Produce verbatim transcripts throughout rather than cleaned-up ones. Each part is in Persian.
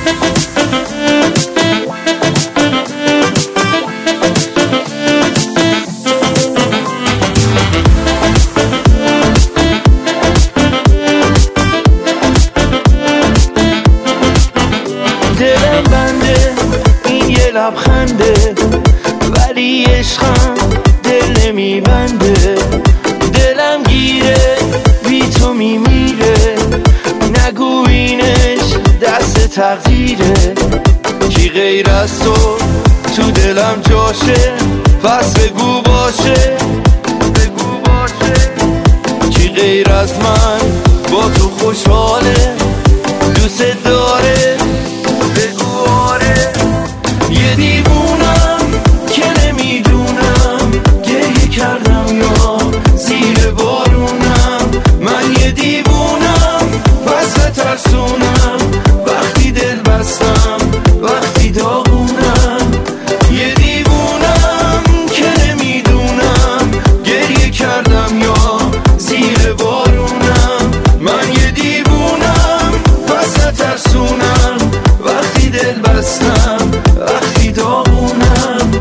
دلم بنده این یه لبخنده، ولی عشقم دل نمیبنده. دلم گیره بی تو میمیره، نگو اینش دست تقدیره. کی غیر از تو تو دلم جاشه، پس بگو باشه بگو باشه. کی غیر از من با تو خوشحاله، دوست داره بگو آره. یه دیوونم که نمیدونم گریه کردم یا زیر بارونم. من یه دیوونم پس بترسونم، وقتی دل بستم وقتی داغونم. یه دیوونم که نمیدونم گریه کردم یا زیر بارونم. من یه دیوونم پس بترسونم، وقتی دل بستم وقتی داغونم.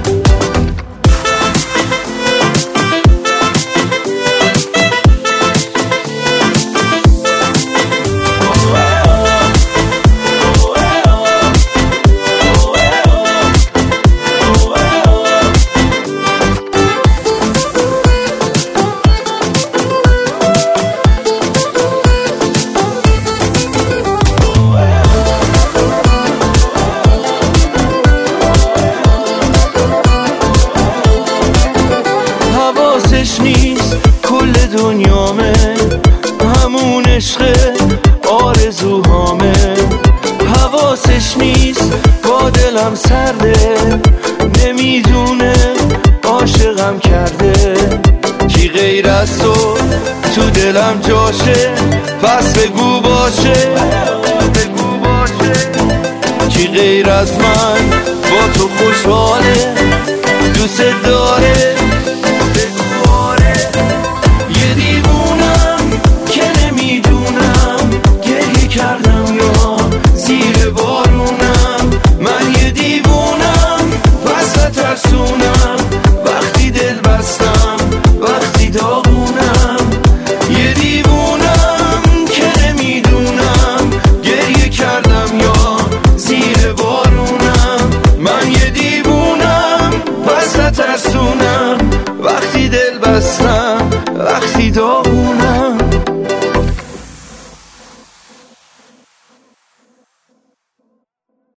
حواسش نیست کل دنیامه، همون عشق آرزوهامه. حواسش نیست با دلم سرده، نمیدونه عاشقم کرده. کی غیر از تو تو دلم جاشه، پس بگو باشه بگو باشه. کی غیر از من با تو خوشحاله، دوست داره